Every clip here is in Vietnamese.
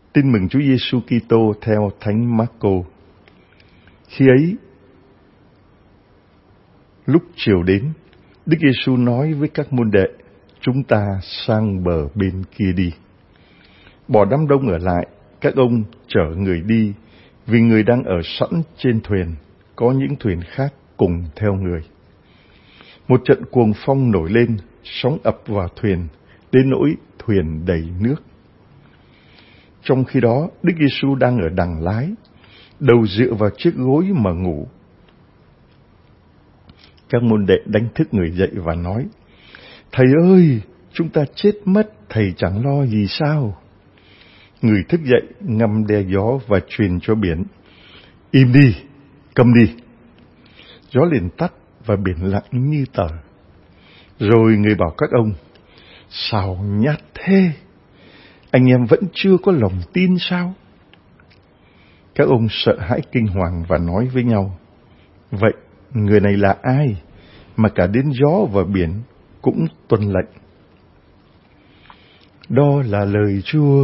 Tin mừng Chúa Giêsu Kitô theo Thánh Marco. Khi ấy, lúc chiều đến, Đức Giêsu nói với các môn đệ: chúng ta sang bờ bên kia đi. Bỏ đám đông ở lại, các ông chở người đi, vì người đang ở sẵn trên thuyền, có những thuyền khác cùng theo người. Một trận cuồng phong nổi lên, sóng ập vào thuyền, đến nỗi thuyền đầy nước. Trong khi đó, Đức Giêsu đang ở đằng lái, đầu dựa vào chiếc gối mà ngủ. Các môn đệ đánh thức người dậy và nói: Thầy ơi, chúng ta chết mất, thầy chẳng lo gì sao? Người thức dậy, ngâm đe gió và truyền cho biển: Im đi, câm đi. Gió liền tắt và biển lặng như tờ. Rồi người bảo các ông: Sao nhát thế? Anh em vẫn chưa có lòng tin sao? Các ông sợ hãi kinh hoàng và nói với nhau: Vậy người này là ai mà cả đến gió và biển cũng tuân lệnh? Đó là lời Chúa.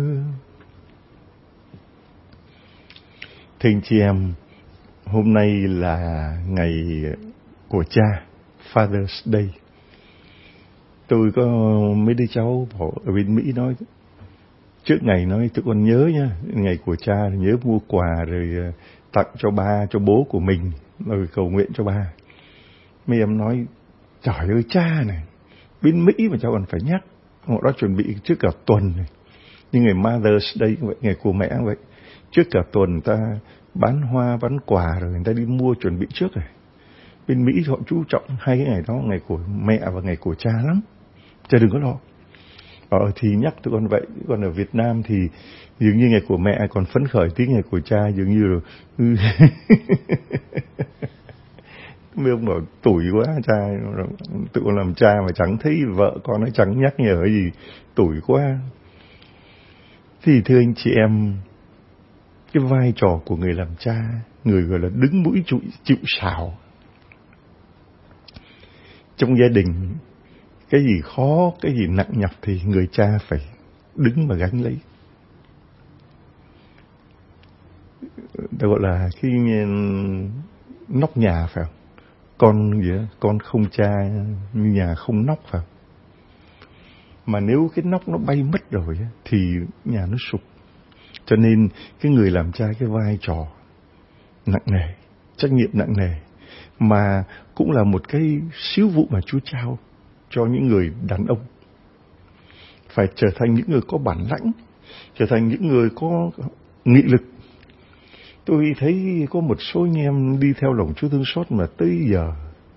Thưa anh chị em, hôm nay là ngày của cha, Father's Day. Tôi có mấy đứa cháu ở bên Mỹ nói, trước ngày nói tụi con nhớ nha, ngày của cha nhớ mua quà rồi tặng cho ba, cho bố của mình, rồi cầu nguyện cho ba. Mấy em nói, trời ơi cha này, bên Mỹ mà cháu còn phải nhắc, họ đã chuẩn bị trước cả tuần này. Nhưng ngày Mother's Day vậy, ngày của mẹ vậy, trước cả tuần người ta bán hoa, bán quà rồi người ta đi mua chuẩn bị trước rồi. Bên Mỹ họ chú trọng hai cái ngày đó, ngày của mẹ và ngày của cha lắm. Cha đừng có lo. Thì nhắc tụi con vậy, còn ở Việt Nam thì dường như ngày của mẹ còn phấn khởi tí, ngày của cha dường như rồi. Mấy ông bảo tủi quá cha, tụi con làm cha mà chẳng thấy vợ con nó chẳng nhắc nhở gì, tủi quá. Thì thưa anh chị em, cái vai trò của người làm cha, người gọi là đứng mũi chịu sào. Trong gia đình, cái gì khó, cái gì nặng nhọc thì người cha phải đứng mà gánh lấy. Ta gọi là cái nóc nhà phải không? Con gì đó, con không cha như nhà không nóc phải không? Mà nếu cái nóc nó bay mất rồi thì nhà nó sụp. Cho nên cái người làm cha cái vai trò nặng nề, trách nhiệm nặng nề, mà cũng là một cái sứ vụ mà Chúa trao cho những người đàn ông. Phải trở thành những người có bản lãnh, trở thành những người có nghị lực. Tôi thấy có một số anh em đi theo lòng Chúa thương xót mà tới giờ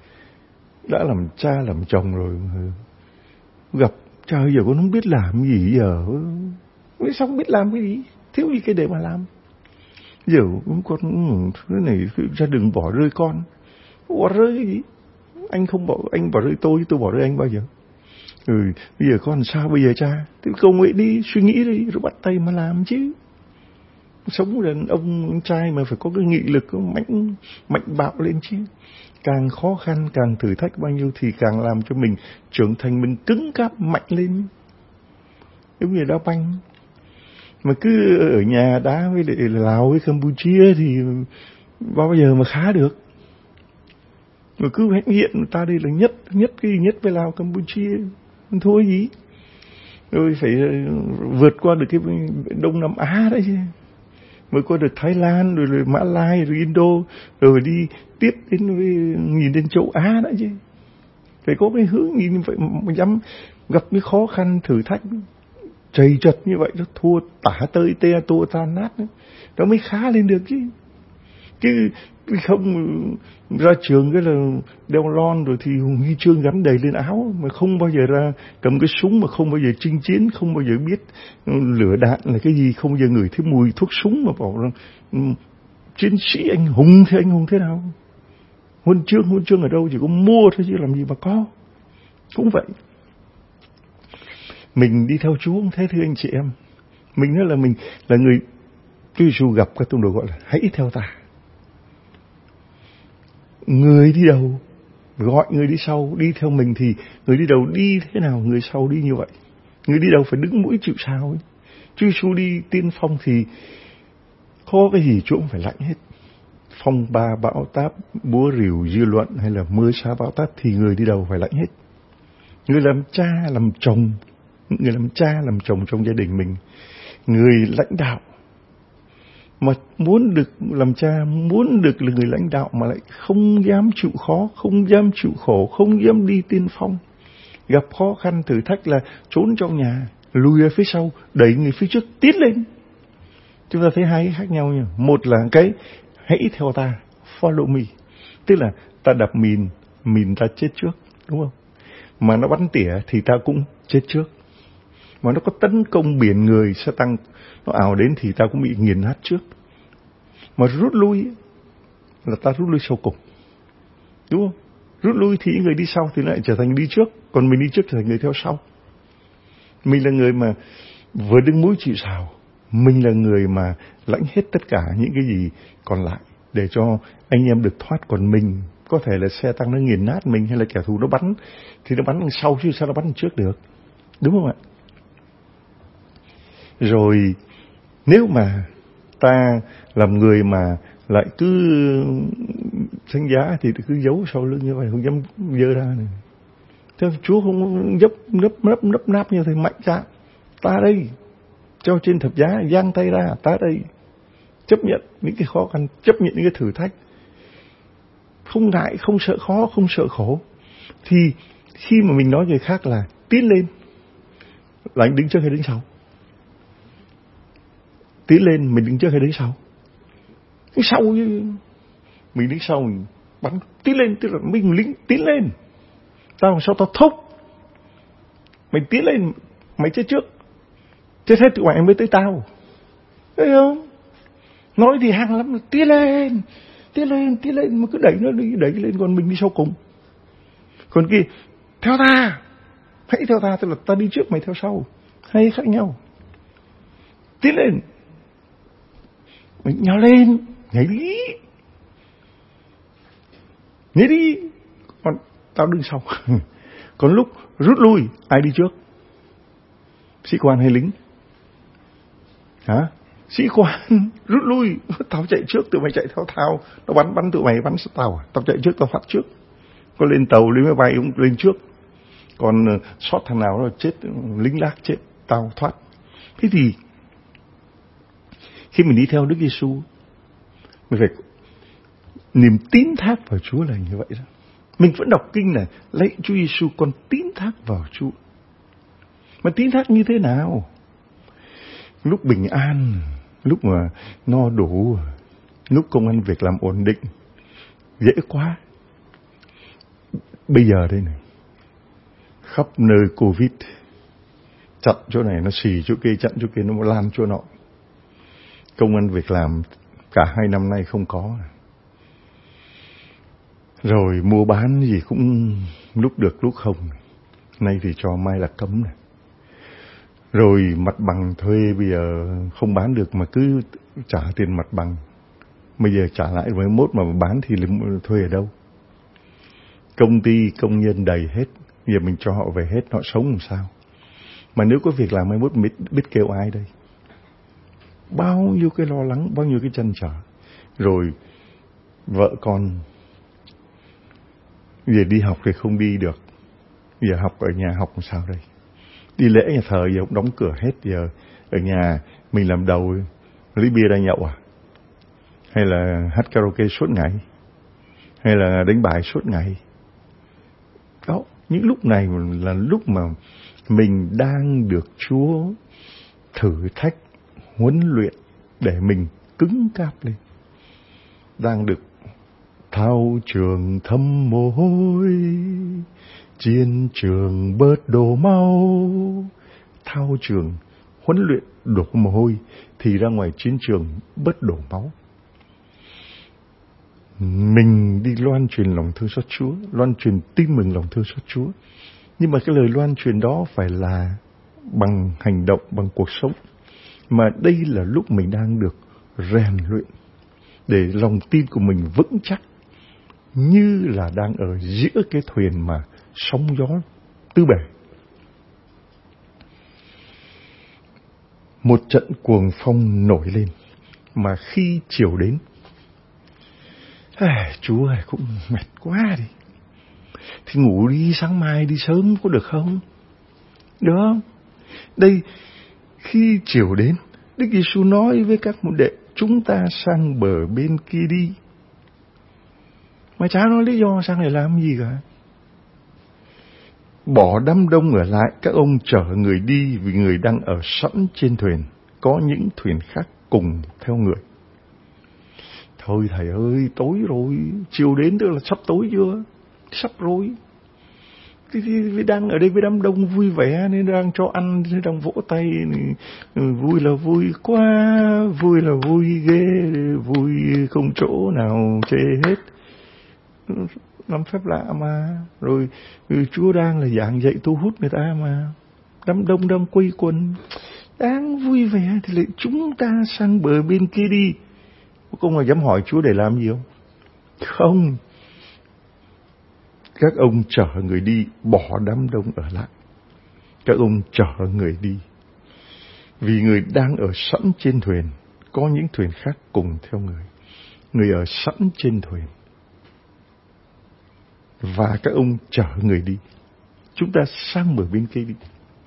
đã làm cha làm chồng rồi, gặp trời giờ con không biết làm gì giờ, sao không biết làm cái gì, thiếu gì cái để mà làm. Giờ con thứ này gia đình bỏ rơi con, bỏ rơi cái gì? Anh không bỏ, anh bỏ rơi tôi bỏ rơi anh bao giờ? Bây giờ con sao bây giờ cha? Thì cầu nguyện đi, suy nghĩ đi, rồi bắt tay mà làm chứ. Sống đàn ông trai mà phải có cái nghị lực, có mạnh bạo lên chứ. Càng khó khăn, càng thử thách bao nhiêu thì càng làm cho mình trưởng thành, mình cứng cáp mạnh lên. Giống như đá banh. Mà cứ ở nhà đá với Lào với Campuchia thì bao giờ mà khá được. Mà cứ hãnh hiện ta đây là nhất với Lào Campuchia, thôi gì. Rồi phải vượt qua được cái Đông Nam Á đấy chứ. Mới qua được Thái Lan, rồi Mã Lai, rồi Indo, rồi đi tiếp đến nhìn đến châu Á đã chứ. Phải có cái hướng nhìn vậy mà dám gặp cái khó khăn thử thách trầy trật như vậy, nó thua tả tơi te tua tan nát nữa. Nó mới khá lên được chứ. Chứ không ra trường cái là đeo lon rồi thì huy chương gắn đầy lên áo, mà không bao giờ ra cầm cái súng, mà không bao giờ chinh chiến, không bao giờ biết lửa đạn là cái gì, không bao giờ ngửi thấy mùi thuốc súng mà bảo rằng chiến sĩ anh hùng thì anh hùng thế nào? Huân chương ở đâu, chỉ có mua thôi chứ làm gì mà có. Cũng vậy. Mình đi theo Chúa cũng thế, thưa anh chị em. Mình nói là mình là người Chúa Giêsu gặp các tông đồ gọi là hãy theo ta. Người đi đầu gọi người đi sau đi theo mình, thì người đi đầu đi thế nào người sau đi như vậy. Người đi đầu phải đứng mũi chịu sào ấy. Chúa Giêsu đi tiên phong thì có cái gì Chúa cũng phải lãnh hết. Phong ba bão táp, búa rìu dư luận hay là mưa sa bão táp thì người đi đầu phải lãnh hết. Người làm cha làm chồng, người làm cha làm chồng trong gia đình mình, người lãnh đạo mà muốn được làm cha, muốn được là người lãnh đạo mà lại không dám chịu khó, không dám chịu khổ, không dám đi tiên phong. Gặp khó khăn thử thách là trốn trong nhà, lùi ra phía sau, đẩy người phía trước tiến lên. Chúng ta thấy hai khác nhau nha. Một là cái hãy theo ta, follow me, tức là ta đập mìn ta chết trước, đúng không? Mà nó bắn tỉa thì ta cũng chết trước. Mà nó có tấn công biển người sẽ tăng, nó ảo đến thì ta cũng bị nghiền nát trước. Mà rút lui là ta rút lui sau cùng, đúng không? Rút lui thì người đi sau thì lại trở thành đi trước, còn mình đi trước trở thành người theo sau. Mình là người mà vừa đứng mũi chịu sào, mình là người mà lãnh hết tất cả những cái gì còn lại để cho anh em được thoát. Còn mình có thể là xe tăng nó nghiền nát mình hay là kẻ thù nó bắn thì nó bắn đằng sau chứ sao nó bắn đằng trước được, đúng không ạ? Rồi nếu mà ta làm người mà lại cứ sánh giá thì cứ giấu sau lưng như vậy, không dám dơ ra này. Thế Chúa không nấp náp như thế, mạnh dạn ta đây, cho trên thập giá giang tay ra, ta đây, chấp nhận những cái khó khăn, chấp nhận những cái thử thách, không ngại, không sợ khó, không sợ khổ. Thì khi mà mình nói người khác là tiến lên, là anh đứng trước hay đứng sau? Tiến lên mình đứng trước hay đứng sau? Đứng sau chứ. Mình đứng sau mình bắn tiến lên, tức là mình lính tiến lên. Tao làm sao tao thúc? Mày tiến lên, mày chết trước. Chết hết tụi mày mới tới tao. Thấy không? Nói thì hăng lắm, tiến lên, mà cứ đẩy nó đi, đẩy lên, còn mình đi sau cùng. Còn kia, theo ta, hãy theo ta, tức là ta đi trước mày theo sau. Hay khác nhau. Tiến lên, mình nhào lên, nhảy đi, còn tao đứng sau. Còn lúc rút lui, ai đi trước? Sĩ quan hay lính? Hả? Sĩ quan rút lui, tao chạy trước, tụi mày chạy theo tao, nó bắn tụi mày, bắn tao à? Tao chạy trước, tao thoát trước. Có lên tàu, lên máy bay cũng lên trước. Còn sót thằng nào đó chết, lính lác chết, tao thoát. Thế thì khi mình đi theo Đức Giêsu, mình phải niềm tín thác vào Chúa là như vậy đó. Mình vẫn đọc kinh là lạy Chúa Giêsu, con tín thác vào Chúa. Mà tín thác như thế nào? Lúc bình an, lúc mà no đủ, lúc công ăn việc làm ổn định, dễ quá. Bây giờ đây này, khắp nơi Covid, chặn chỗ này nó xì chỗ kia, chặn chỗ kia nó lan chỗ nọ. Công ăn việc làm cả 2 năm nay không có. Rồi mua bán gì cũng lúc được lúc không. Nay thì cho mai là cấm này. Rồi mặt bằng thuê bây giờ không bán được mà cứ trả tiền mặt bằng. Bây giờ trả lại với mốt mà bán thì thuê ở đâu? Công ty, công nhân đầy hết. Giờ mình cho họ về hết, họ sống làm sao? Mà nếu có việc làm mai mốt biết kêu ai đây? Bao nhiêu cái lo lắng, bao nhiêu cái trăn trở. Rồi vợ con giờ đi học thì không đi được. Giờ học ở nhà học làm sao đây? Đi lễ nhà thờ giờ cũng đóng cửa hết. Giờ ở nhà mình làm đầu lấy bia ra nhậu à? Hay là hát karaoke suốt ngày? Hay là đánh bài suốt ngày? Đó, những lúc này là lúc mà mình đang được Chúa thử thách, huấn luyện để mình cứng cáp lên. Đang được thao trường thấm mồ hôi, chiến trường bớt đổ máu. Thao trường huấn luyện đổ mồ hôi thì ra ngoài chiến trường bớt đổ máu. Mình đi loan truyền lòng thương xót Chúa, loan truyền tin mừng lòng thương xót Chúa. Nhưng mà cái lời loan truyền đó phải là bằng hành động, bằng cuộc sống. Mà đây là lúc mình đang được rèn luyện để lòng tin của mình vững chắc, như là đang ở giữa cái thuyền mà sóng gió tứ bề. Một trận cuồng phong nổi lên, mà khi chiều đến, Chúa ơi, cũng mệt quá đi, thì ngủ đi, sáng mai đi sớm có được không? Được không? Đây, khi chiều đến, Đức Giêsu nói với các môn đệ, chúng ta sang bờ bên kia đi. Mà chả nói lý do sang này làm gì cả. Bỏ đám đông ở lại, các ông chở người đi, vì người đang ở sẵn trên thuyền, có những thuyền khác cùng theo người. Thôi thầy ơi, tối rồi, chiều đến tức là sắp tối chưa? Sắp rồi. Thì đang ở đây với đám đông vui vẻ nên đang cho ăn, nên đang vỗ tay, vui là vui quá, vui là vui ghê, vui không chỗ nào chê hết. Làm phép lạ mà. Rồi Chúa đang là giảng dạy thu hút người ta mà. Đám đông đang quây quần, đang vui vẻ, thì lại chúng ta sang bờ bên kia đi. Có ông nào dám hỏi Chúa để làm gì không? Không. Các ông chở người đi, bỏ đám đông ở lại. Các ông chở người đi, vì người đang ở sẵn trên thuyền, có những thuyền khác cùng theo người. Người ở sẵn trên thuyền, và các ông chở người đi. Chúng ta sang bờ bên kia đi.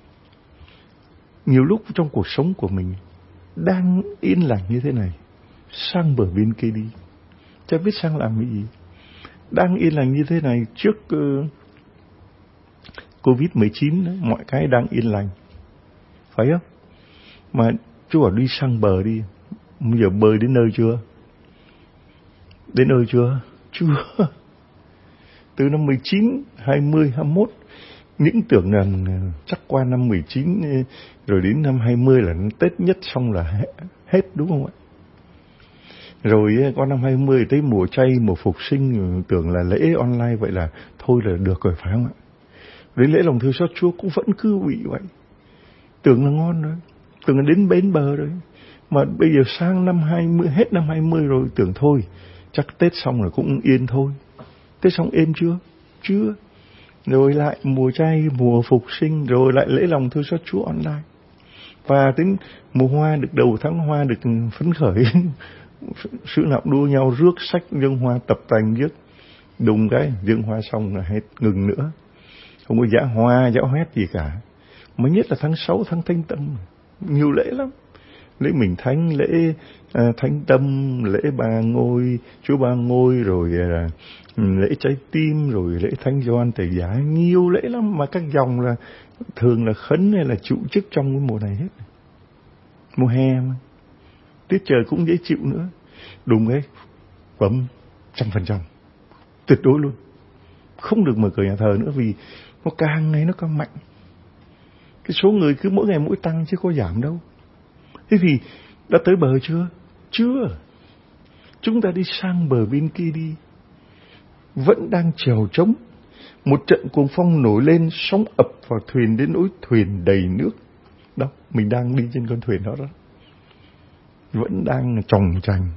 Nhiều lúc trong cuộc sống của mình đang yên lặng như thế này, sang bờ bên kia đi, chả biết sang làm cái gì. Đang yên lặng như thế này trước Covid-19, mọi cái đang yên lành, phải không? Mà Chúa bảo đi sang bờ đi. Bây giờ bơi đến nơi chưa? Đến nơi chưa? Chưa. Từ năm 19, 20, 21, những tưởng rằng chắc qua năm 19 rồi đến năm 20 là Tết nhất xong là hết, đúng không ạ? Rồi qua năm 20 tới mùa chay, mùa phục sinh, tưởng là lễ online vậy là thôi là được rồi, phải không ạ? Đến lễ lòng thương xót Chúa cũng vẫn cứ bị vậy. Tưởng là ngon rồi, tưởng là đến bến bờ rồi. Mà bây giờ sang năm 20, hết năm 20 rồi, tưởng thôi, chắc Tết xong là cũng yên thôi. Tết xong êm chưa? Chưa. Rồi lại mùa chay, mùa phục sinh, rồi lại lễ lòng thương xót Chúa online. Và đến mùa hoa, được đầu tháng hoa, được phấn khởi. Sự nạo đua nhau, rước sách dâng hoa, tập tành viết. Đùng cái, dâng hoa xong là hết, ngừng nữa. Không có dã hoa, dã hoét gì cả. Mới nhất là tháng 6, tháng Thánh Tâm. Nhiều lễ lắm. Lễ Mình Thánh, lễ Thánh Tâm, lễ Ba Ngôi, Chúa Ba Ngôi, rồi lễ Trái Tim, rồi lễ Thánh Gioan Tẩy Giả. Nhiều lễ lắm, mà các dòng là thường là khấn hay là trụ chức trong cái mùa này hết. Mùa hè mà. Tiết trời cũng dễ chịu nữa. Đúng ấy, bấm 100%. Tuyệt đối luôn. Không được mở cửa nhà thờ nữa vì nó càng ngày nó càng mạnh. Cái số người cứ mỗi ngày mỗi tăng chứ có giảm đâu. Thế thì đã tới bờ chưa? Chưa. Chúng ta đi sang bờ bên kia đi. Vẫn đang chèo trống. Một trận cuồng phong nổi lên, sóng ập vào thuyền đến nỗi thuyền đầy nước. Đó, mình đang đi trên con thuyền đó đó. Vẫn đang chòng chành.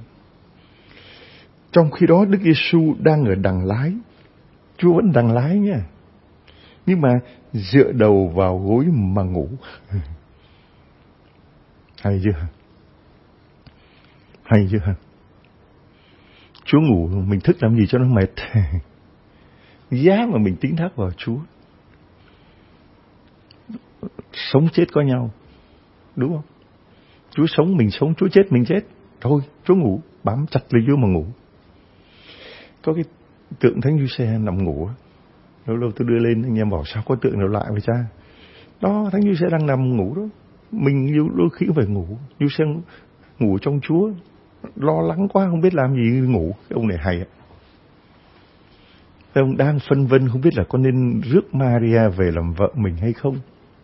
Trong khi đó Đức Giêsu đang ở đằng lái. Chúa vẫn đằng lái nha. Nhưng mà dựa đầu vào gối mà ngủ. Hay chưa? Hay chưa? Chúa ngủ, mình thức làm gì cho nó mệt. Giá mà mình tín thác vào Chúa. Sống chết có nhau, đúng không? Chúa sống mình sống, Chúa chết mình chết. Thôi, Chúa ngủ, bám chặt lấy Chúa mà ngủ. Có cái tượng Thánh Giuse nằm ngủ. Lâu lâu tôi đưa lên, anh em bảo sao có tượng nào lại vậy cha? Đó, Thánh Giuse đang nằm ngủ đó. Mình đôi khi phải ngủ. Giuse ngủ trong Chúa. Lo lắng quá, không biết làm gì ngủ. Cái ông này hay ạ. Ông đang phân vân không biết là có nên rước Maria về làm vợ mình hay không.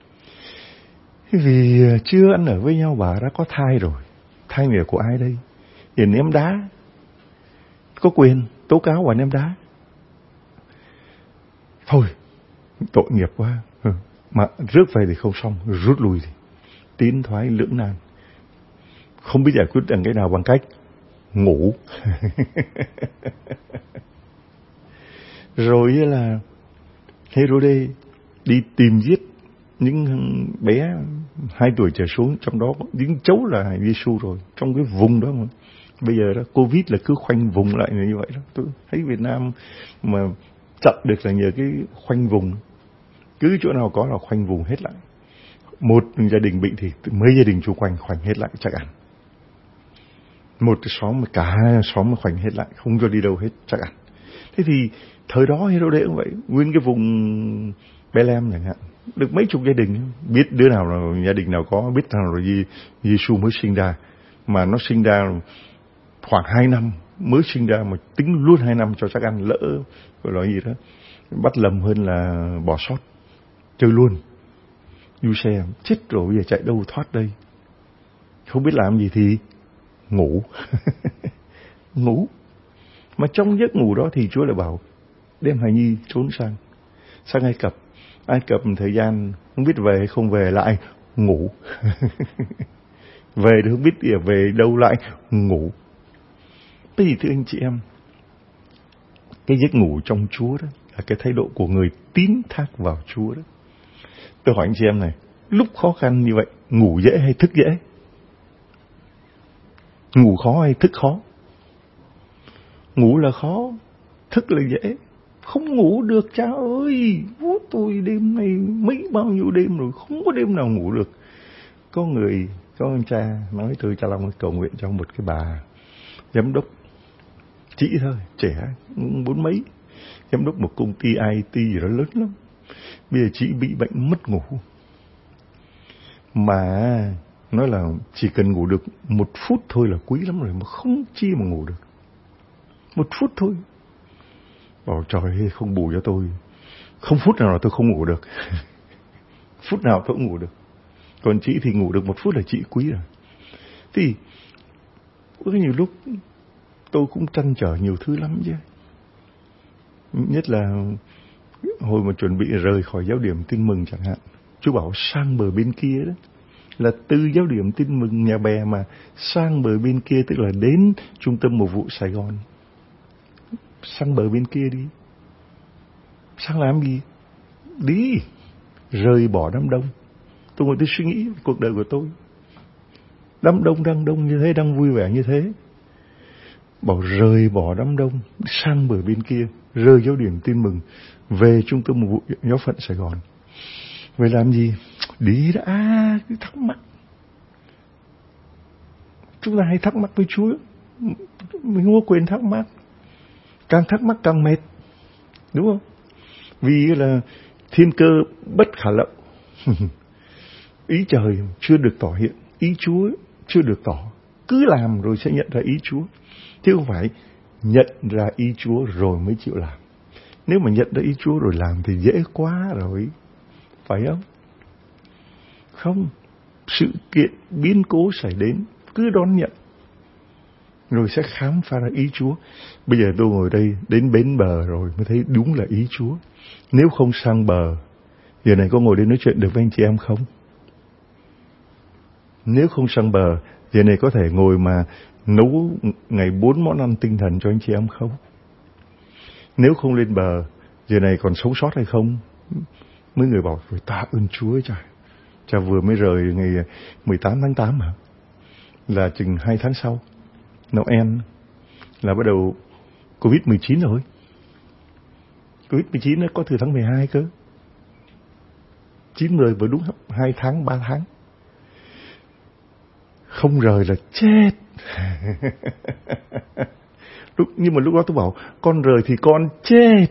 Vì chưa ăn ở với nhau bà đã có thai rồi. Thai này là của ai đây? Thì ném đá. Có quyền tố cáo bà ném đá. Thôi, tội nghiệp quá. Mà rước về thì không xong, rút lui thì tiến thoái lưỡng nan. Không biết giải quyết bằng cái nào, bằng cách ngủ. Rồi là Herode đi tìm giết những bé 2 tuổi trở xuống, trong đó những cháu là Giêsu rồi, trong cái vùng đó mà. Bây giờ đó Covid là cứ khoanh vùng lại như vậy đó. Tôi thấy Việt Nam mà chặn được là nhờ cái khoanh vùng, cứ chỗ nào có là khoanh vùng hết lại. Một gia đình bị thì mấy gia đình chung quanh khoanh hết lại chắc ăn. Một cái xóm mà cả xóm mà khoanh hết lại, không cho đi đâu hết chắc ăn. Thế thì thời đó Herode cũng vậy, nguyên cái vùng Bethlehem chẳng hạn, được mấy chục gia đình, biết đứa nào là gia đình nào có, biết nào là Giêsu mới sinh ra, mà nó sinh ra khoảng 2 năm mới sinh ra mà tính luôn 2 năm cho chắc ăn, lỡ gọi là gì đó bắt lầm hơn là bỏ sót, chơi luôn. Giuse chết rồi, bây giờ chạy đâu thoát đây, không biết làm gì thì ngủ. Ngủ. Mà trong giấc ngủ đó thì Chúa lại bảo đem hài nhi trốn sang Ai Cập. Ai Cập thời gian không biết về hay không về, lại ngủ. Về thì không biết về đâu, lại ngủ. Thế thì thưa anh chị em, cái giấc ngủ trong Chúa đó là cái thái độ của người tín thác vào Chúa đó. Tôi hỏi anh chị em này, lúc khó khăn như vậy, ngủ dễ hay thức dễ? Ngủ khó hay thức khó? Ngủ là khó, thức là dễ. Không ngủ được cha ơi, tôi đêm nay mấy bao nhiêu đêm rồi, không có đêm nào ngủ được. Có ông cha nói tôi cha Long cầu nguyện cho một cái bà giám đốc chỉ thôi, trẻ 40 mấy, giám đốc một công ty IT gì đó lớn lắm. Bây giờ chị bị bệnh mất ngủ, mà nói là chỉ cần ngủ được 1 phút thôi là quý lắm rồi, mà không chi mà ngủ được 1 phút thôi. Bảo trời ơi, không bù cho tôi, không phút nào là tôi không ngủ được. Phút nào tôi cũng ngủ được. Còn chị thì ngủ được 1 phút là chị quý rồi. Thì có nhiều lúc tôi cũng trăn trở nhiều thứ lắm chứ. Nhất là hồi mà chuẩn bị rời khỏi giáo điểm Tin Mừng chẳng hạn, Chúa bảo sang bờ bên kia đó, là từ giáo điểm Tin Mừng Nhà Bè mà sang bờ bên kia, tức là đến trung tâm mục vụ Sài Gòn. Sang bờ bên kia đi. Sang làm gì? Đi. Rời bỏ đám đông. Tôi ngồi tôi suy nghĩ cuộc đời của tôi. Đám đông đang đông như thế, đang vui vẻ như thế. Bảo rời bỏ đám đông, sang bờ bên kia, rời giáo điểm Tin Mừng, về trung tâm mục vụ giáo phận Sài Gòn. Vậy làm gì? Đi đã, cứ thắc mắc. Chúng ta hay thắc mắc với Chúa. Mình không có quyền thắc mắc. Càng thắc mắc càng mệt. Đúng không? Vì là thiên cơ bất khả lậu. Ý trời chưa được tỏ hiện, ý Chúa chưa được tỏ. Cứ làm rồi sẽ nhận ra ý Chúa. Chứ không phải nhận ra ý Chúa rồi mới chịu làm. Nếu mà nhận ra ý Chúa rồi làm thì dễ quá rồi. Phải không? Không. Sự kiện biến cố xảy đến, cứ đón nhận, rồi sẽ khám phá ra ý Chúa. Bây giờ tôi ngồi đây đến bến bờ rồi mới thấy đúng là ý Chúa. Nếu không sang bờ, giờ này có ngồi đây nói chuyện được với anh chị em không? Nếu không sang bờ, giờ này có thể ngồi mà nấu ngày 4 món ăn tinh thần cho anh chị em không? Nếu không lên bờ, giờ này còn sống sót hay không? Mấy người bảo rồi tạ ơn Chúa trời. Cha vừa mới rời ngày 18 tháng 8 hả? Là chừng 2 tháng sau, Noel, là bắt đầu Covid-19 rồi. Covid-19 nó có từ tháng 12 cơ. 9 rời vừa đúng 2 tháng, 3 tháng. Không rời là chết. Nhưng mà lúc đó tôi bảo, con rời thì con chết.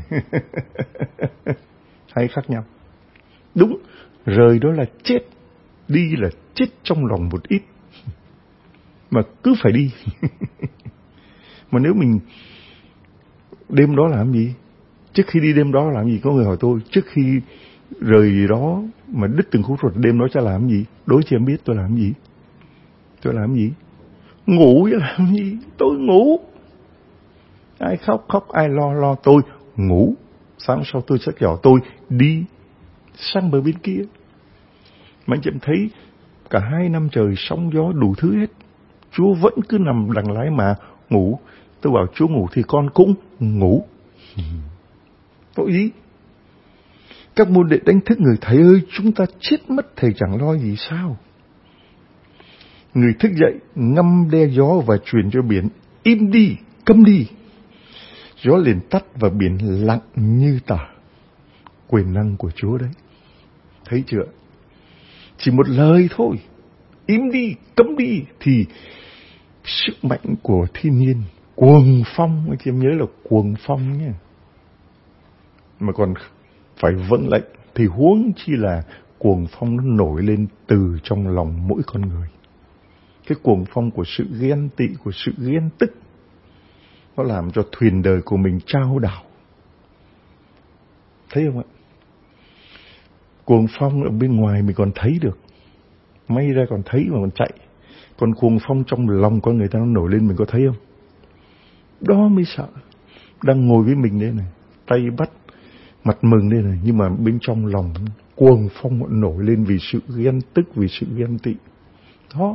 Hay khác nhau. Đúng, rời đó là chết. Đi là chết trong lòng một ít. Mà cứ phải đi. Mà nếu mình đêm đó làm gì? Trước khi đi đêm đó làm gì? Có người hỏi tôi, trước khi rời đó mà đứt từng khúc ruột, đêm đó cha làm gì? Đối cho em biết tôi làm gì? Tôi làm gì? Ngủ chứ làm gì? Tôi ngủ. Ai khóc khóc, ai lo tôi ngủ. Sáng sau tôi sẽ kêu tôi đi sang bờ bên kia. Mà anh chị em thấy cả 2 năm trời sóng gió đủ thứ hết, Chúa vẫn cứ nằm đằng lái mà ngủ. Tôi bảo Chúa ngủ thì con cũng ngủ. Tội gì? Các môn đệ đánh thức người: thầy ơi, chúng ta chết mất, thầy chẳng lo gì sao? Người thức dậy, ngâm đe gió và truyền cho biển: im đi, câm đi. Gió liền tắt và biển lặng như tờ. Quyền năng của Chúa đấy. Thấy chưa? Chỉ một lời thôi, im đi, câm đi, thì sức mạnh của thiên nhiên, cuồng phong, anh chị em nhớ là cuồng phong nhé, mà còn phải vâng lệnh, thì huống chi là cuồng phong nó nổi lên từ trong lòng mỗi con người. Cái cuồng phong của sự ghen tị, của sự ghen tức, nó làm cho thuyền đời của mình chao đảo. Thấy không ạ? Cuồng phong ở bên ngoài mình còn thấy được, may ra còn thấy mà còn chạy. Còn cuồng phong trong lòng con người ta nó nổi lên, mình có thấy không? Đó mới sợ. Đang ngồi với mình đây này, tay bắt, mặt mừng đây này, nhưng mà bên trong lòng cuồng phong nổi lên vì sự ghen tức, vì sự ghen tị. Đó.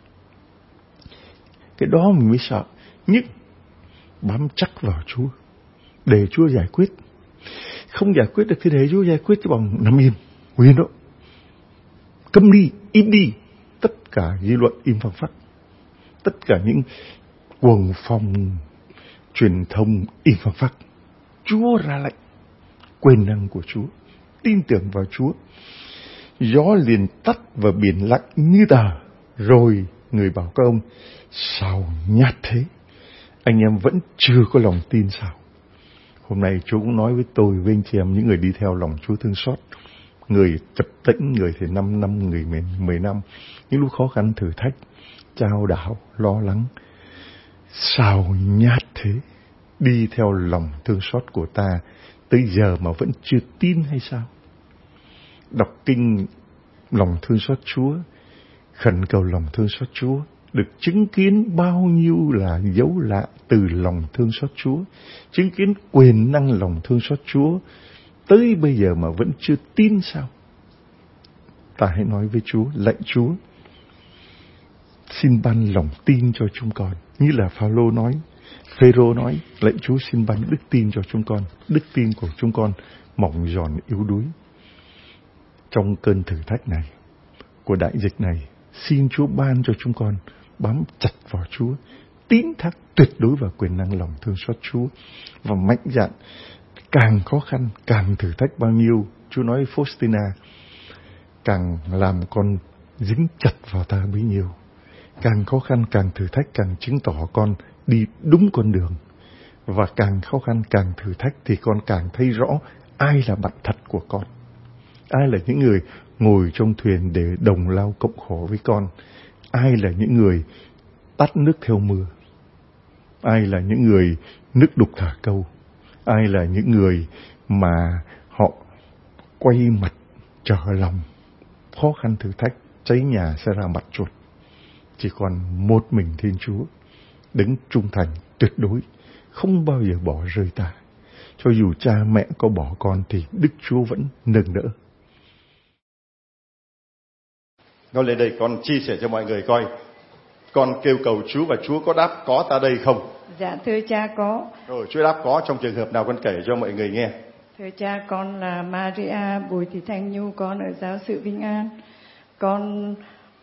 Cái đó mình mới sợ. Nhưng bám chắc vào Chúa, để Chúa giải quyết. Không giải quyết được thì để Chúa giải quyết, chứ bằng nằm im, nguyên đó. Câm đi, im đi. Tất cả dư luận im phăng phắc. Tất cả những cuồng phong truyền thông im phăng phắc. Chúa ra lệnh, quyền năng của Chúa, tin tưởng vào Chúa. Gió liền tắt và biển lặng như tờ. Rồi người bảo các ông: sao nhát thế? Anh em vẫn chưa có lòng tin sao? Hôm nay Chúa cũng nói với tôi, với anh chị em, những người đi theo lòng Chúa thương xót. Người chập tĩnh, người thì 5 năm, người 10 năm. Những lúc khó khăn thử thách, chao đảo, lo lắng. Sao nhát thế? Đi theo lòng thương xót của ta tới giờ mà vẫn chưa tin hay sao? Đọc kinh lòng thương xót Chúa, khẩn cầu lòng thương xót Chúa, được chứng kiến bao nhiêu là dấu lạ từ lòng thương xót Chúa, chứng kiến quyền năng lòng thương xót Chúa, tới bây giờ mà vẫn chưa tin sao? Ta hãy nói với Chúa, lạy Chúa, xin ban lòng tin cho chúng con. Như là Phêrô nói, lạy Chúa xin ban đức tin cho chúng con. Đức tin của chúng con mỏng giòn yếu đuối. Trong cơn thử thách này, của đại dịch này, xin Chúa ban cho chúng con bám chặt vào Chúa, tín thác tuyệt đối vào quyền năng lòng thương xót Chúa, và mạnh dạn. Càng khó khăn, càng thử thách bao nhiêu, Chúa nói với Faustina, càng làm con dính chặt vào ta bấy nhiêu. Càng khó khăn, càng thử thách, càng chứng tỏ con đi đúng con đường. Và càng khó khăn, càng thử thách thì con càng thấy rõ ai là bạn thật của con. Ai là những người ngồi trong thuyền để đồng lao cộng khổ với con. Ai là những người tắt nước theo mưa. Ai là những người nước đục thả câu. Ai là những người mà họ quay mặt trở lòng. Khó khăn thử thách, cháy nhà sẽ ra mặt chuột. Chỉ còn một mình Thiên Chúa, đứng trung thành tuyệt đối, không bao giờ bỏ rơi ta. Cho dù cha mẹ có bỏ con thì Đức Chúa vẫn nâng đỡ. Nói lên đây con chia sẻ cho mọi người coi. Con kêu cầu Chúa và Chúa có đáp có ta đây không? Dạ thưa cha có. Rồi Chúa đáp có trong trường hợp nào con kể cho mọi người nghe. Thưa cha, con là Maria Bùi Thị Thanh Nhu, con ở giáo sự Vinh An. Con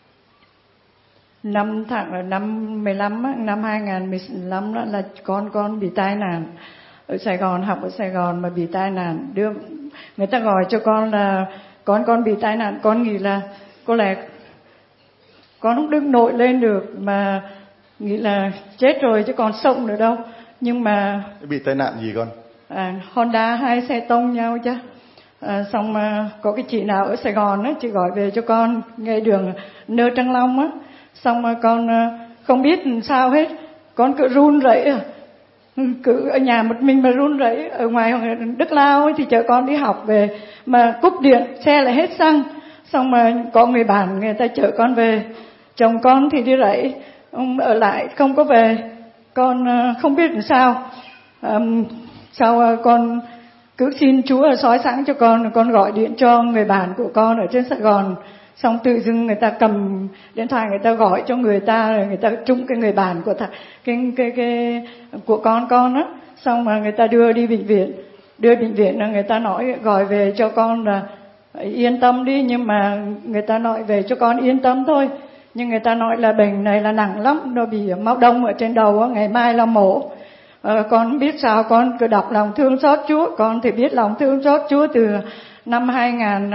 năm 15 năm 2015 đó là con bị tai nạn ở Sài Gòn, học ở Sài Gòn mà bị tai nạn. Người ta gọi cho con là con bị tai nạn, con nghĩ là có lẽ con không đứng nổi lên được, mà nghĩ là chết rồi chứ còn sống nữa đâu. Nhưng mà bị tai nạn gì con? Honda 2 xe tông nhau chứ. Xong có cái chị nào ở Sài Gòn á, chị gọi về cho con ngay đường Nơ Trăng Long á. Xong con không biết làm sao hết, con cứ run rẩy, cứ ở nhà một mình mà run rẩy. Ở ngoài Đức Lao ấy, thì chở con đi học về mà cúp điện, xe lại hết xăng. Xong mà có người bạn người ta chở con về. Chồng con thì đi rẫy, ở lại không có về. Con không biết làm sao. Sau con cứ xin Chúa soi sáng cho con gọi điện cho người bạn của con ở trên Sài Gòn. Xong tự dưng người ta cầm điện thoại, người ta gọi cho người ta, người ta trúng cái người bạn của của con á. Xong mà người ta đưa đi bệnh viện. đưa bệnh viện là người ta nói gọi về cho con là yên tâm đi, nhưng mà người ta nói về cho con yên tâm thôi, nhưng người ta nói là bệnh này là nặng lắm, nó bị máu đông ở trên đầu, ngày mai là mổ. Con biết sao, con cứ đọc lòng thương xót Chúa. Con thì biết lòng thương xót Chúa từ năm 2000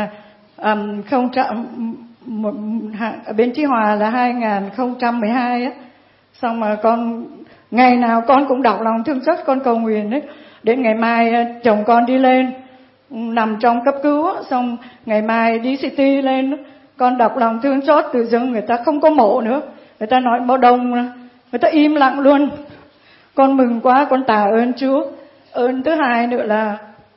ở bên Chí Hòa là 2012 á. Xong mà con ngày nào con cũng đọc lòng thương xót, con cầu nguyện đấy. Đến ngày mai chồng con đi lên nằm trong cấp cứu á, xong ngày mai đi CT lên, con đọc lòng thương xót, tự dưng người ta không có mổ nữa, người ta nói máu đông, người ta im lặng luôn. Con mừng quá, con tạ ơn Chúa. Ơn thứ hai nữa là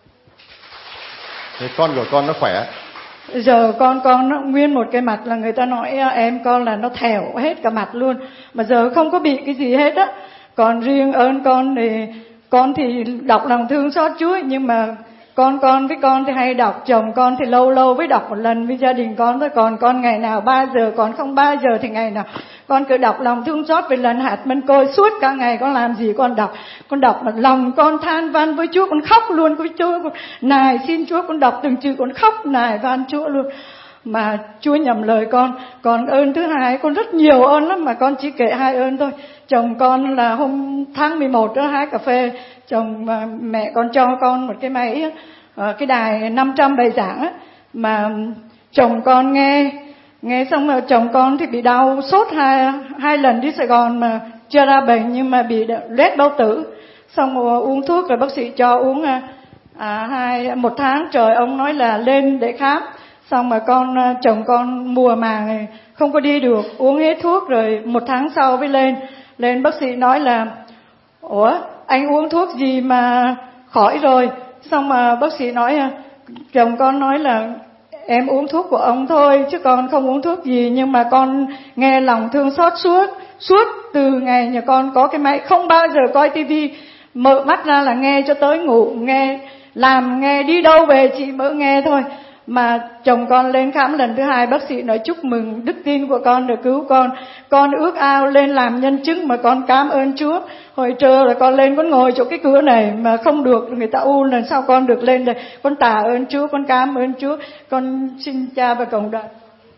thì con của con nó khỏe. Giờ con nó nguyên một cái mặt là người ta nói em con là nó thèo hết cả mặt luôn, mà giờ không có bị cái gì hết á. Còn riêng ơn con thì đọc lòng thương xót Chúa, nhưng mà con với con thì hay đọc, chồng con thì lâu lâu mới đọc một lần với gia đình con thôi. Còn con ngày nào 3 giờ, còn không 3 giờ thì ngày nào con cứ đọc lòng thương xót về lần hạt mân côi, suốt cả ngày con làm gì con đọc mà lòng con than van với Chúa, con khóc luôn với Chúa, con nài xin Chúa, con đọc từng chữ con khóc nài van Chúa luôn. Mà Chúa nhầm lời con. Còn ơn thứ hai, con rất nhiều ơn lắm mà con chỉ kể 2 ơn thôi. Chồng con là hôm tháng 11 đó hái cà phê, chồng mẹ con cho con một cái máy, cái đài 500 bài giảng á, mà chồng con nghe xong rồi chồng con thì bị đau sốt hai lần đi Sài Gòn mà chưa ra bệnh, nhưng mà bị loét bao tử. Xong rồi uống thuốc, rồi bác sĩ cho uống 1 tháng trời, ông nói là lên để khám. Xong mà chồng con mùa màng không có đi được, uống hết thuốc rồi 1 tháng sau mới lên bác sĩ nói là ủa anh uống thuốc gì mà khỏi rồi. Xong mà bác sĩ nói, chồng con nói là em uống thuốc của ông thôi chứ con không uống thuốc gì, nhưng mà con nghe lòng thương xót suốt từ ngày nhà con có cái máy, không bao giờ coi tivi, mở mắt ra là nghe cho tới ngủ, nghe đi đâu về chị mở nghe thôi. Mà chồng con lên khám lần thứ 2, bác sĩ nói chúc mừng đức tin của con được cứu con ước ao lên làm nhân chứng, mà con cảm ơn Chúa. Hồi trưa là con lên con ngồi chỗ cái cửa này mà không được, người ta u lần sau con được lên đây, con tạ ơn Chúa, con cảm ơn Chúa. Con xin cha và cộng đoàn.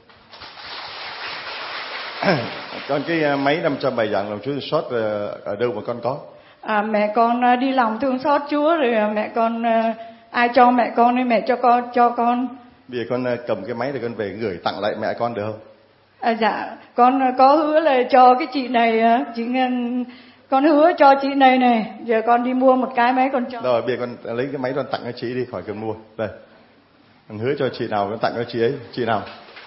Còn cái máy 500 bài giảng lòng Chúa xót ở đâu mà con có? Mẹ con đi lòng thương xót Chúa, rồi mẹ con ai cho mẹ con nên mẹ cho con. Bây giờ con cầm cái máy để con về gửi tặng lại mẹ con được không? Dạ, con có hứa là cho cái chị này, con hứa cho chị này, giờ con đi mua một cái máy con cho. Rồi bây giờ con lấy cái máy con tặng cho chị đi, khỏi cần mua. Đây, con hứa cho chị nào con tặng cho chị ấy, chị nào?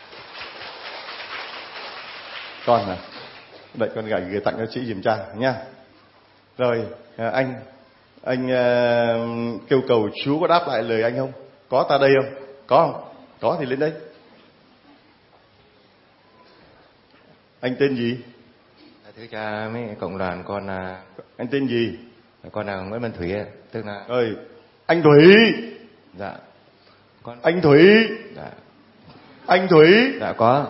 Con à? Đây con gửi tặng cho chị giùm cha nha. Rồi anh kêu cầu Chúa có đáp lại lời anh không? Có ta đây không? Có không? Có thì lên đây. Anh tên gì? Thưa cha mấy cộng đoàn, con anh tên gì? Con là Nguyễn Văn Thủy, tức là ơi anh Thủy. Dạ. Anh Thủy. Dạ. Anh Thủy. Dạ có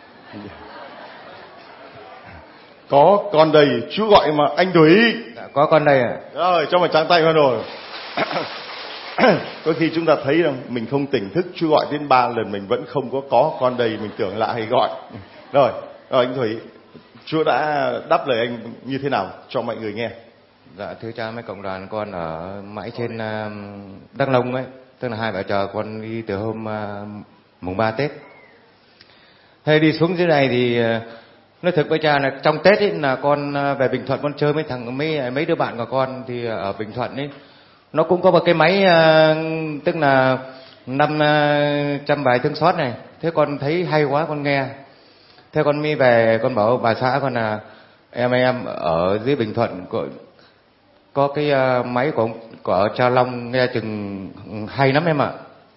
con đây, Chúa gọi mà anh Thủy. Dạ có con đây ạ. Rồi cho một tràng tay con rồi. Có khi chúng ta thấy rằng mình không tỉnh thức, Chúa gọi đến 3 lần mình vẫn không có con đây, mình tưởng lạ hay gọi. Rồi anh Thủy, Chúa đã đáp lời anh như thế nào cho mọi người nghe? Dạ thưa cha mấy cộng đoàn, con ở mãi trên Đắk Nông ấy, tức là 2 vợ chồng con đi từ hôm mùng 3 Tết. Thế đi xuống dưới này thì nói thực với cha là trong Tết ấy là con về Bình Thuận, con chơi mấy đứa bạn của con thì ở Bình Thuận ấy nó cũng có một cái máy tức là 500 bài thương xót này. Thế con thấy hay quá, con nghe. Thế con mới về con bảo bà xã con là em ở dưới Bình Thuận có cái máy của cha Long nghe chừng hay lắm em ạ,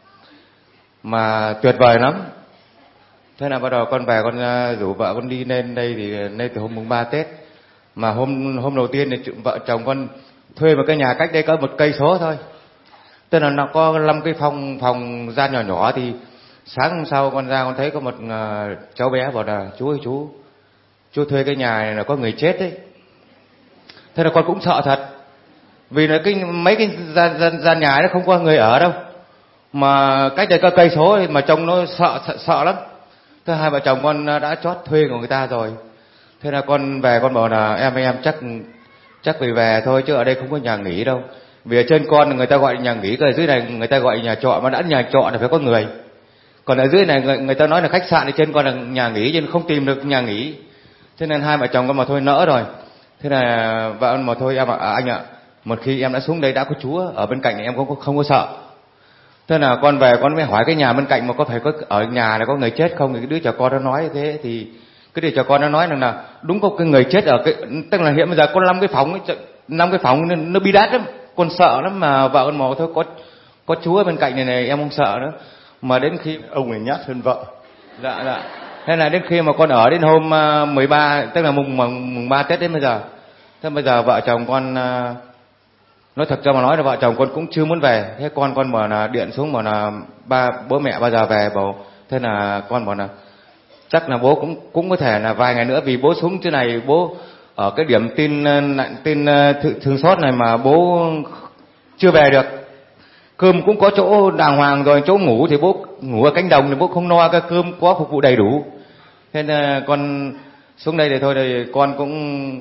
mà tuyệt vời lắm. Thế là bắt đầu con về con rủ vợ con đi lên đây, thì lên từ hôm mùng 3 Tết. Mà hôm đầu tiên thì vợ chồng con thuê một cái nhà cách đây có 1 cây số thôi, tức là nó có 5 cái phòng gian nhỏ nhỏ. Thì sáng hôm sau con ra con thấy có một cháu bé bảo là chú ơi chú thuê cái nhà này là có người chết đấy. Thế là con cũng sợ thật. Vì là mấy cái gian nhà nó không có người ở đâu, mà cách đây có cây số mà trông nó sợ lắm. Thế hai vợ chồng con đã chót thuê của người ta rồi. Thế là con về con bảo là em chắc về thôi, chứ ở đây không có nhà nghỉ đâu. Vì ở trên con người ta gọi nhà nghỉ, ở dưới này người ta gọi nhà trọ, mà đã nhà trọ là phải có người. Còn ở dưới này người ta nói là khách sạn, thì trên con là nhà nghỉ, cho nên không tìm được nhà nghỉ. Thế nên hai vợ chồng con mà thôi nỡ rồi. Thế là vợ con mà thôi em anh ạ, một khi em đã xuống đây đã có Chúa ở bên cạnh em không có sợ. Thế là con về con mới hỏi cái nhà bên cạnh mà có phải có ở nhà là có người chết không, thì cái đứa trẻ con nó nói thế, thì cái đứa trẻ con nó nói là đúng có cái người chết ở cái, tức là hiện bây giờ có 5 cái phòng nó bi đát lắm, con sợ lắm. Mà vợ con mò thôi có Chúa bên cạnh này em không sợ nữa. Mà đến khi ông ấy nhát hơn vợ. Dạ. Thế là đến khi mà con ở đến hôm 13, tức là mùng 3 Tết đến bây giờ. Thế bây giờ vợ chồng con nói thật cho mà nói là vợ chồng con cũng chưa muốn về. Thế con bảo là điện xuống bảo là bố mẹ bao giờ về, bảo thế là con bảo là chắc là bố cũng có thể là vài ngày nữa, vì bố xuống chỗ này, bố ở cái điểm tin thương xót này mà bố chưa về được. Cơm cũng có chỗ đàng hoàng rồi, chỗ ngủ thì bố ngủ ở cánh đồng thì bố không no, cái cơm có phục vụ đầy đủ. Thế nên con xuống đây thì thôi, thì con cũng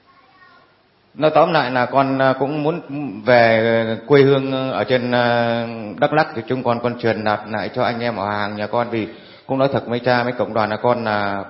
nói tóm lại là con cũng muốn về quê hương ở trên Đắk Lắk, thì chúng con truyền đạt lại cho anh em ở hàng nhà con. Vì cũng nói thật với cha với cộng đoàn là con là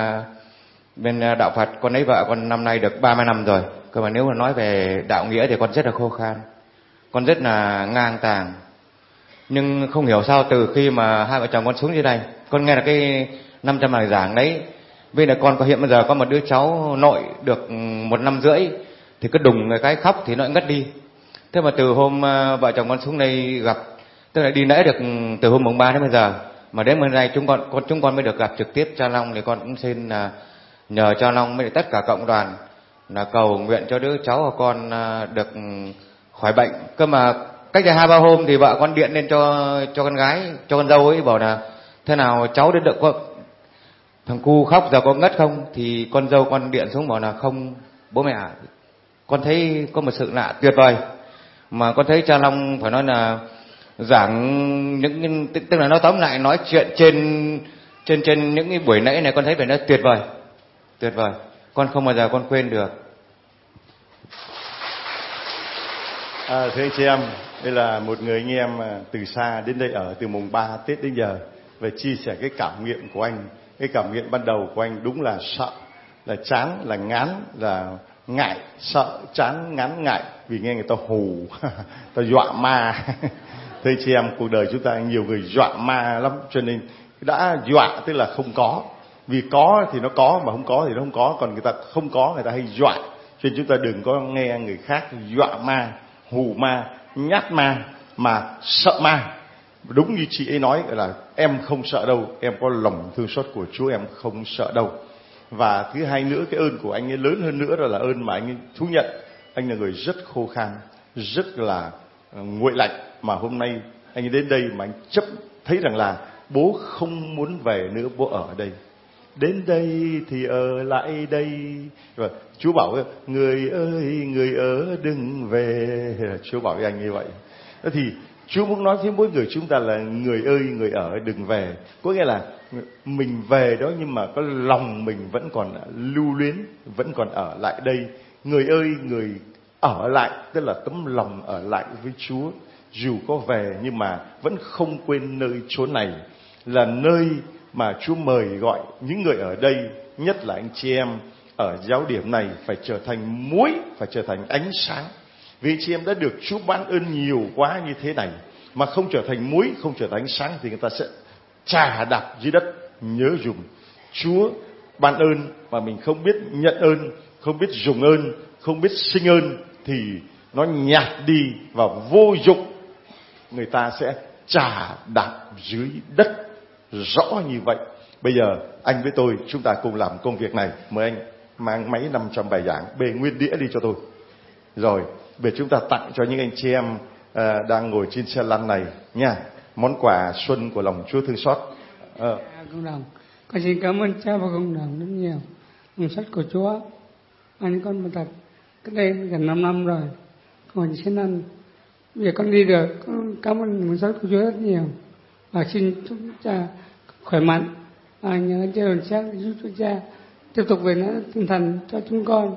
bên đạo Phật, con lấy vợ con năm nay được 30 năm rồi. Cơ mà nếu mà nói về đạo nghĩa thì con rất là khô khan, con rất là ngang tàng. Nhưng không hiểu sao từ khi mà hai vợ chồng con xuống dưới đây, con nghe là cái 500 bài giảng đấy, vì là con có hiện bây giờ có một đứa cháu nội được 1 năm rưỡi, thì cứ đùng cái khóc thì nó ngất đi. Thế mà từ hôm vợ chồng con xuống đây gặp, tức là đi lễ được từ hôm mùng 3 đến bây giờ, mà đến hôm nay chúng con mới được gặp trực tiếp cha Long, thì con cũng xin là nhờ cha Long với tất cả cộng đoàn là cầu nguyện cho đứa cháu của con được khỏi bệnh. Cơ mà cách đây 2-3 hôm thì vợ con điện lên cho con gái, cho con dâu ấy, bảo là thế nào cháu đến được có thằng cu khóc giờ có ngất không, thì con dâu con điện xuống bảo là không bố mẹ, con thấy có một sự lạ tuyệt vời. Mà con thấy cha Long phải nói là giảng những tức là nói tóm lại nói chuyện trên những cái buổi lễ này, con thấy phải nó tuyệt vời, con không bao giờ con quên được. Thưa anh chị em, đây là một người anh em từ xa đến đây ở từ mùng 3 Tết đến giờ, và chia sẻ cái cảm nghiệm của anh. Cái cảm nghiệm ban đầu của anh đúng là sợ, là chán, là ngán, là ngại, sợ, chán, ngán, ngại, vì nghe người ta hù, ta dọa ma. Thưa chị em, cuộc đời chúng ta nhiều người dọa ma lắm, cho nên đã dọa tức là không có. Vì có thì nó có, mà không có thì nó không có. Còn người ta không có, người ta hay dọa. Cho nên chúng ta đừng có nghe người khác dọa ma, hù ma, nhát ma, mà sợ ma. Đúng như chị ấy nói là em không sợ đâu, em có lòng thương xót của Chúa, em không sợ đâu. Và thứ hai nữa, cái ơn của anh ấy lớn hơn nữa, đó là ơn mà anh ấy thú nhận. Anh là người rất khô khan, rất là nguội lạnh, mà hôm nay anh ấy đến đây mà anh chấp thấy rằng là bố không muốn về nữa, bố ở đây. Đến đây thì ở lại đây. Và Chúa bảo người ơi, người ở đừng về. Chúa bảo với anh như vậy. Thế thì Chúa muốn nói với mỗi người chúng ta là người ơi, người ở đừng về. Có nghĩa là mình về đó, nhưng mà có lòng mình vẫn còn lưu luyến, vẫn còn ở lại đây. Người ơi, người ở lại, tức là tấm lòng ở lại với Chúa. Dù có về nhưng mà vẫn không quên nơi chốn này, là nơi mà Chúa mời gọi những người ở đây, nhất là anh chị em ở giáo điểm này, phải trở thành muối, phải trở thành ánh sáng. Vì chị em đã được Chúa ban ơn nhiều quá như thế này, mà không trở thành muối, không trở thành ánh sáng, thì người ta sẽ chà đạp dưới đất. Nhớ dùng Chúa ban ơn mà mình không biết nhận ơn, không biết dùng ơn, không biết sinh ơn, thì nó nhạt đi và vô dụng. Người ta sẽ chà đạp dưới đất, rõ như vậy. Bây giờ anh với tôi, chúng ta cùng làm công việc này. Mời anh mang máy 500 bài giảng, bê nguyên đĩa đi cho tôi. Rồi để chúng ta tặng cho những anh chị em đang ngồi trên xe lăn này nha, món quà xuân của lòng Chúa thương xót. Cộng đồng, con xin cảm ơn cha và cộng đồng rất nhiều. Lòng sách của Chúa, anh con một thật cách đây gần 5 năm rồi, ngồi xin ăn. Vì con đi được, con cảm ơn mừng sáng của Chúa rất nhiều. Và xin chúc cha khỏe mạnh. Nhờ cha đồng sáng giúp cho cha tiếp tục về nữa tinh thần cho chúng con.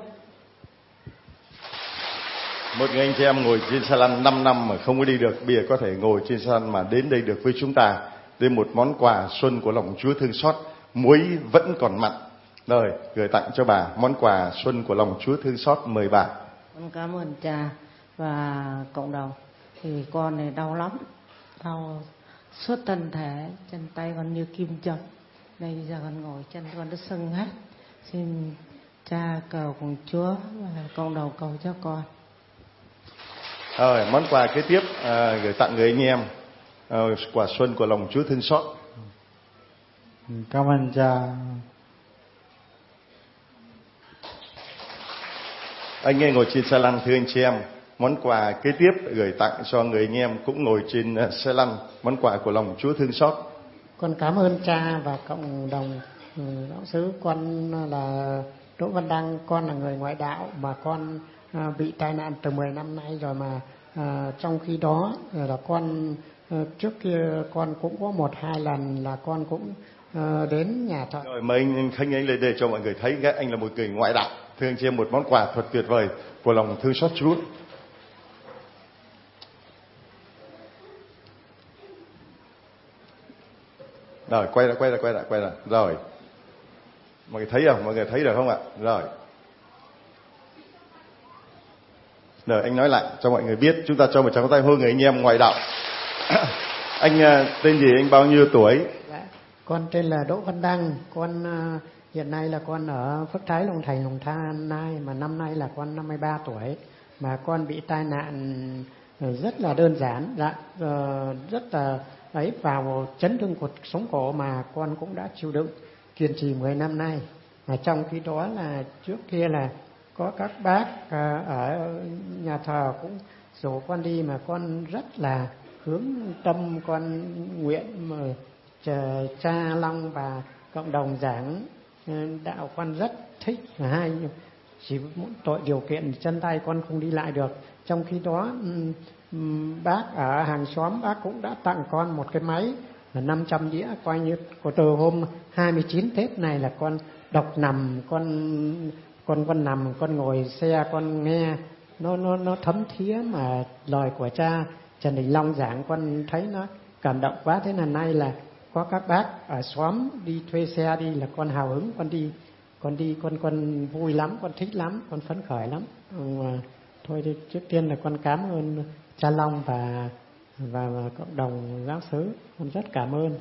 Một người anh chị em ngồi trên xe lăn 5 năm mà không có đi được, bây giờ có thể ngồi trên xe lăn mà đến đây được với chúng ta. Đây một món quà xuân của lòng Chúa thương xót, muối vẫn còn mặn. Rồi, gửi tặng cho bà món quà xuân của lòng Chúa thương xót, mời bà. Con cảm ơn cha và cộng đồng. Thì con này đau lắm, đau suốt thân thể, chân tay con như kim châm. Đây giờ con ngồi chân con nó sưng hết. Xin cha cầu cùng Chúa và cộng đồng cầu cho con. Rồi, món quà kế tiếp gửi tặng người anh em, quà xuân của lòng Chúa thương xót. Cảm ơn cha. Anh em ngồi trên xe lăn, thưa anh chị em, món quà kế tiếp gửi tặng cho người anh em cũng ngồi trên xe lăn, món quà của lòng Chúa thương xót. Con cảm ơn cha và cộng đồng giáo xứ. Con là Đỗ Văn Đăng, con là người ngoại đạo mà con bị tai nạn từ 10 năm nay rồi, mà trong khi đó là con trước kia con cũng có 1-2 lần là con cũng đến nhà thờ. Rồi mời anh Khánh ấy lên đây cho mọi người thấy anh là một người ngoại đạo. Thưa anh chị em, một món quà thật tuyệt vời của lòng thương xót Chúa. Rồi quay lại. Rồi mọi người thấy không? Mọi người thấy được không ạ? Rồi anh nói lại cho mọi người biết. Chúng ta cho một tràng tay hô người anh em ngoại đạo. Anh tên gì, anh bao nhiêu tuổi? Con tên là Đỗ Văn Đăng. Con hiện nay là con ở Phước Thái, Long Thành, Đồng Nai, mà năm nay là con 53 tuổi. Mà con bị tai nạn rất là đơn giản, rất là ấy, vào chấn thương cột sống cổ mà con cũng đã chịu đựng kiên trì 10 năm nay. Mà trong khi đó là trước kia là có các bác ở nhà thờ cũng rủ con đi, mà con rất là hướng tâm, con nguyện mà cha Long và cộng đồng giảng đạo con rất thích. Hai chỉ một tội điều kiện chân tay con không đi lại được. Trong khi đó bác ở hàng xóm bác cũng đã tặng con một cái máy là 500 đĩa, coi như của từ hôm 29 Tết này là con độc nằm, con nằm, con ngồi xe con nghe nó thấm thía mà lời của cha Trần Đình Long giảng, con thấy nó cảm động quá. Thế là nay là có các bác ở xóm đi thuê xe đi là con hào hứng, con vui lắm, con thích lắm, con phấn khởi lắm. Thôi thì trước tiên là con cảm ơn cha Long và cộng đồng giáo xứ, con rất cảm ơn.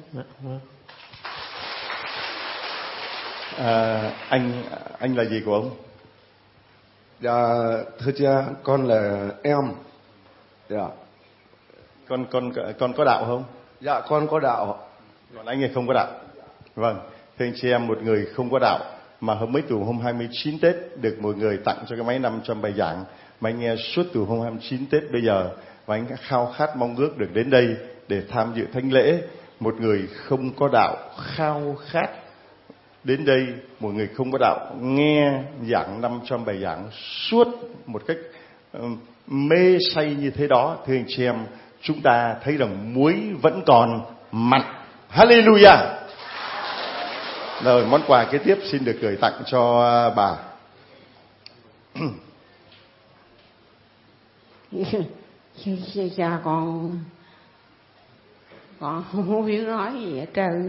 Anh là gì của ông? Dạ thưa cha, con là em. Dạ. Con có đạo không? Dạ con có đạo. Còn anh ấy không có đạo. Vâng, thưa anh chị em, một người không có đạo mà hôm 29 Tết được một người tặng cho cái máy 500 bài giảng mà anh nghe suốt từ hôm 29 Tết bây giờ, và anh khao khát mong ước được đến đây để tham dự thánh lễ. Một người không có đạo khao khát đến đây, một người không có đạo nghe giảng 500 bài giảng suốt một cách mê say như thế đó. Thưa anh chị em, chúng ta thấy rằng muối vẫn còn mặn. Hallelujah. Rồi món quà kế tiếp xin được gửi tặng cho bà. Cha con không biết nói gì hết trơn.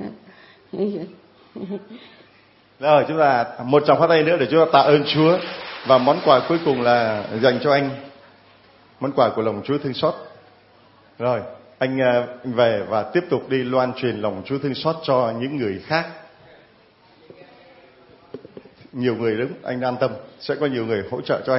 Rồi chúng ta một tràng pháo tay nữa để chúng ta tạ ơn Chúa. Và món quà cuối cùng là dành cho anh, món quà của lòng Chúa thương xót. Rồi anh về và tiếp tục đi loan truyền lòng Chúa thương xót cho những người khác. Nhiều người đúng, anh an tâm, sẽ có nhiều người hỗ trợ cho anh.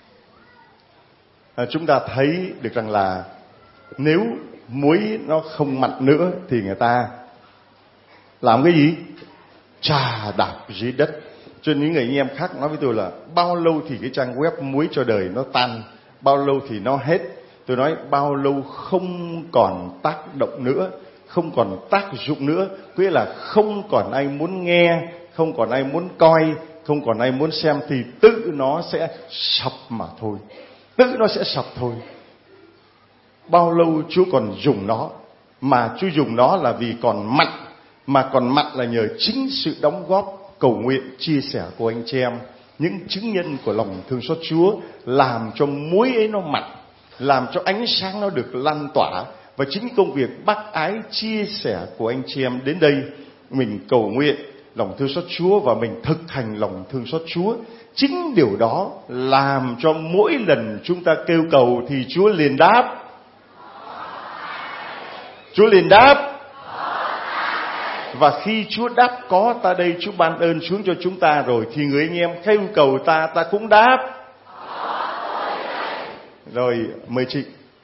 Chúng ta thấy được rằng là nếu muối nó không mặn nữa thì người ta làm cái gì? Chà đạp dưới đất. Cho nên những người anh em khác nói với tôi là bao lâu thì cái trang web muối cho đời nó tan, bao lâu thì nó hết. Tôi nói bao lâu không còn tác động nữa, không còn tác dụng nữa, nghĩa là không còn ai muốn nghe, không còn ai muốn coi, không còn ai muốn xem, thì tự nó sẽ sập mà thôi. tự nó sẽ sập thôi. Bao lâu Chúa còn dùng nó, mà Chúa dùng nó là vì còn mặn, mà còn mặn là nhờ chính sự đóng góp, cầu nguyện, chia sẻ của anh chị em. Những chứng nhân của lòng thương xót Chúa làm cho muối ấy nó mặn, làm cho ánh sáng nó được lan tỏa. Và chính công việc bác ái chia sẻ của anh chị em đến đây, mình cầu nguyện lòng thương xót Chúa và mình thực hành lòng thương xót Chúa. Chính điều đó làm cho mỗi lần chúng ta kêu cầu thì Chúa liền đáp. Chúa liền đáp. Và khi Chúa đáp có ta đây, Chúa ban ơn xuống cho chúng ta rồi, thì người anh em kêu cầu ta cũng đáp. Rồi mời chị.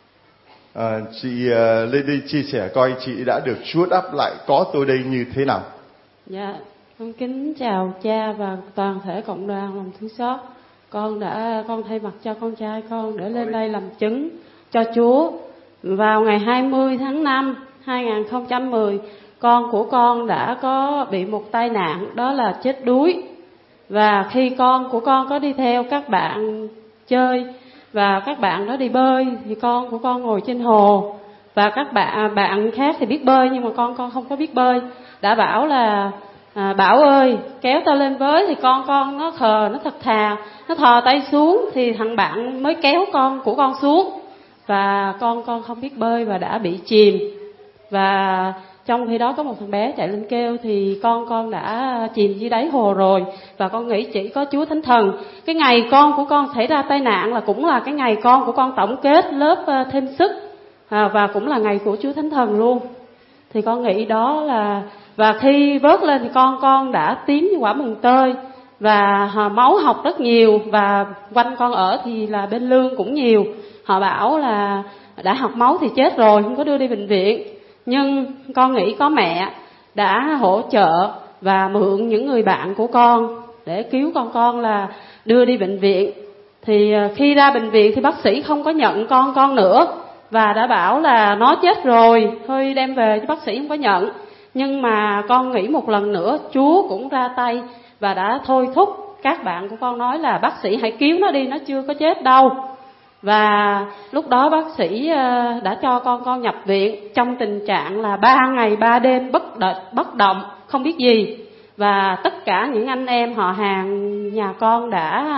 Chị lên đây chia sẻ coi chị đã được Chúa đáp lại có tôi đây như thế nào. Dạ, con kính chào cha và toàn thể cộng đoàn lòng thương xót. Con thay mặt cho con trai con để lên đây làm chứng cho Chúa. Vào ngày 20 tháng 5 2010, con của con đã có bị một tai nạn, đó là chết đuối. Và khi con của con có đi theo các bạn chơi và các bạn đó đi bơi, thì con của con ngồi trên hồ, và các bạn khác thì biết bơi nhưng mà con không có biết bơi. Đã bảo là Bảo ơi kéo tao lên với, thì con nó khờ, nó thật thà, nó thò tay xuống thì thằng bạn mới kéo con của con xuống, và con không biết bơi và đã bị chìm. Và trong khi đó có một thằng bé chạy lên kêu thì con đã chìm dưới đáy hồ rồi. Và con nghĩ chỉ có Chúa Thánh Thần. Cái ngày con của con xảy ra tai nạn là cũng là cái ngày con của con tổng kết lớp thêm sức, và cũng là ngày của Chúa Thánh Thần luôn. Thì con nghĩ đó là, và khi vớt lên thì con đã tím như quả mừng tơi, và máu học rất nhiều, và quanh con ở thì là bên Lương cũng nhiều. Họ bảo là đã học máu thì chết rồi, không có đưa đi bệnh viện. Nhưng con nghĩ có mẹ đã hỗ trợ và mượn những người bạn của con để cứu con là đưa đi bệnh viện. Thì khi ra bệnh viện thì bác sĩ không có nhận con nữa, và đã bảo là nó chết rồi, thôi đem về, chứ bác sĩ không có nhận. Nhưng mà con nghĩ một lần nữa Chúa cũng ra tay và đã thôi thúc các bạn của con, nói là bác sĩ hãy cứu nó đi, nó chưa có chết đâu. Và lúc đó bác sĩ đã cho con nhập viện trong tình trạng là 3 ngày 3 đêm bất động, không biết gì. Và tất cả những anh em họ hàng nhà con đã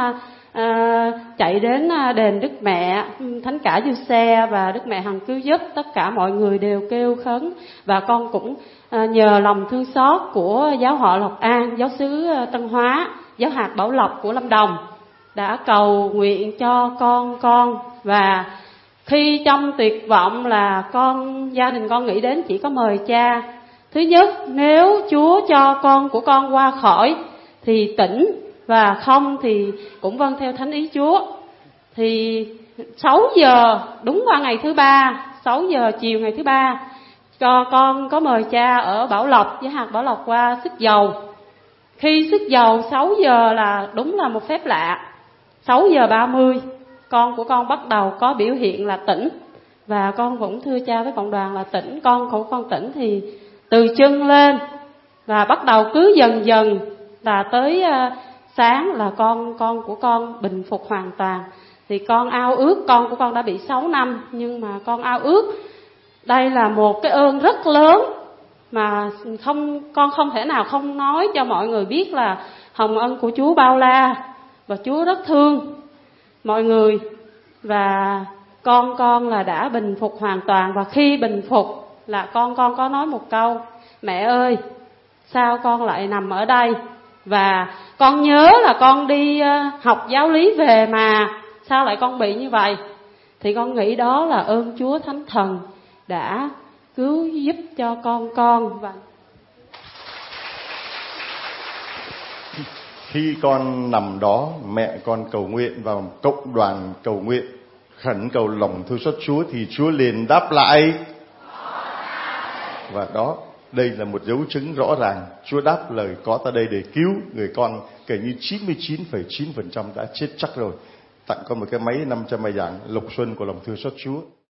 chạy đến đền Đức Mẹ Thánh Cả Giuse và Đức Mẹ Hằng cứu giúp. Tất cả mọi người đều kêu khấn, và con cũng nhờ lòng thương xót của giáo họ Lộc An, giáo xứ Tân Hóa, giáo hạt Bảo Lộc của Lâm Đồng đã cầu nguyện cho con. Và khi trong tuyệt vọng là gia đình con nghĩ đến chỉ có mời cha. Thứ nhất, nếu Chúa cho con của con qua khỏi thì tỉnh, và không thì cũng vâng theo thánh ý Chúa. Thì 6 giờ đúng qua ngày thứ ba, 6 giờ chiều ngày thứ ba, cho con có mời cha ở Bảo Lộc với hạt Bảo Lộc qua xức dầu. Khi xức dầu 6 giờ là đúng là một phép lạ. 6 giờ 30 con của con bắt đầu có biểu hiện là tỉnh, và con cũng thưa cha với cộng đoàn là tỉnh. Con của con tỉnh thì từ chân lên, và bắt đầu cứ dần dần là tới sáng là con của con bình phục hoàn toàn. Thì con ao ước, con của con đã bị 6 năm, nhưng mà con ao ước đây là một cái ơn rất lớn mà con không thể nào không nói cho mọi người biết là hồng ân của Chúa bao la, và Chúa rất thương mọi người. Và con là đã bình phục hoàn toàn. Và khi bình phục là con có nói một câu: mẹ ơi, sao con lại nằm ở đây? Và con nhớ là con đi học giáo lý về mà sao lại con bị như vậy? Thì con nghĩ đó là ơn Chúa Thánh Thần đã cứu giúp cho con. Và khi con nằm đó, mẹ con cầu nguyện và cộng đoàn cầu nguyện khẩn cầu lòng thương xót Chúa, thì Chúa liền đáp lại. Và đó, đây là một dấu chứng rõ ràng. Chúa đáp lời có ta đây để cứu người con kể như 99,9% đã chết chắc rồi. Tặng con một cái máy 500 bài giảng Lục Xuân của lòng thương xót Chúa.